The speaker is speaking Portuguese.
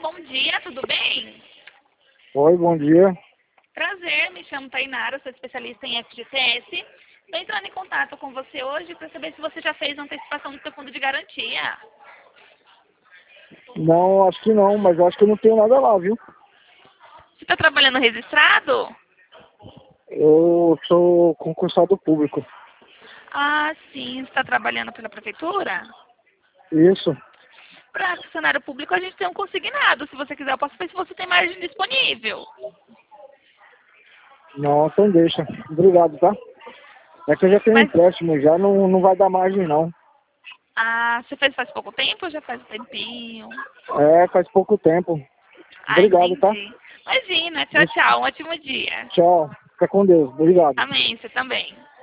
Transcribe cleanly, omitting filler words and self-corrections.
bom dia, tudo bem? Oi, bom dia. Prazer, me chamo Tainara, sou especialista em FGTS. Estou entrando em contato com você hoje para saber se você já fez a antecipação do seu fundo de garantia. Não, acho que não, mas acho que eu não tenho nada lá, viu? Você está trabalhando registrado? Eu sou concursado público. Ah, sim, você está trabalhando pela prefeitura? Isso. Para funcionário público a gente tem um consignado. Se você quiser, eu posso ver se você tem margem disponível. Não, então deixa. Obrigado, tá? É que eu já tenho um Mas, empréstimo, já não vai dar margem, não. você fez faz pouco tempo ou já faz um tempinho? É, faz pouco tempo. Obrigado, tá? Entendi. Imagina, tchau, tchau. Um ótimo dia. Tchau. Fica com Deus. Obrigado. Amém, você também.